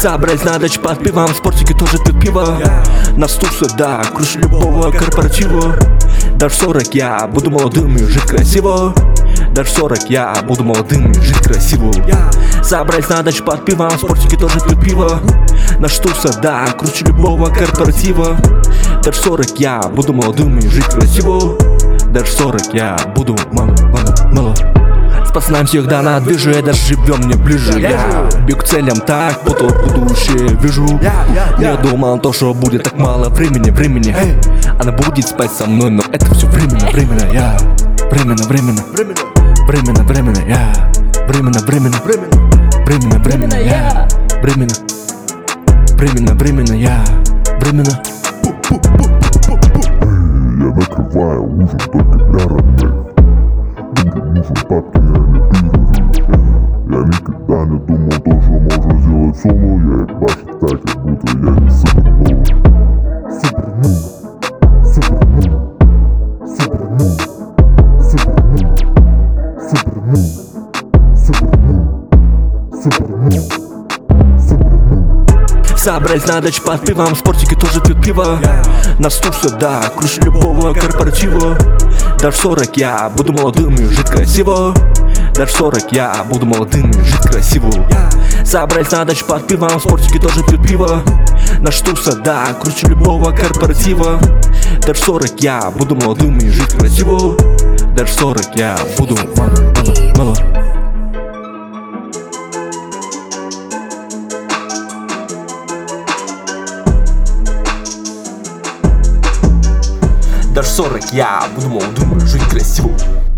Собрать на даче под пивом, в спортике тоже пьют пиво. Нас тусят, да, круче любого корпоратива. Даже 40 я буду молодым и жить красиво. Даже 40 я буду молодым и жить красиво. Собрать на даче под пивом, в спортике тоже пьют пиво. Наш тусят, да, круче любого корпоратива. Даже 40 я буду молодым и жить красиво. Даже 40 я буду мало. С пацанами всегда на движе, даже живем не ближе. Я бегу к целям так, будто будущее вижу. Не думал то, что будет так мало времени. Она будет спать со мной, но это все временно, я временно, я временно, я временно, я временно. Я накрываю ужин только для родных. Нужен папке, я не перерыв. Я никогда не думал, то, что можно сделать соло. Я их бачу так, как будто я не супернул. Собрались на даче под пивом, в спортике тоже пьют пиво. Нас тусят, да, круче любого корпоратива. Даже 40 я буду молодым и жить красиво. Даже 40 я буду молодым и жить красиво. Собрались на даче под пивом, в спортике тоже пьют пиво. Наш тусят, да, круче любого корпоратива. Даже 40 я буду молодым и жить красиво. Даже 40 я буду мало. Даже 40 я буду молодым и жить красиво.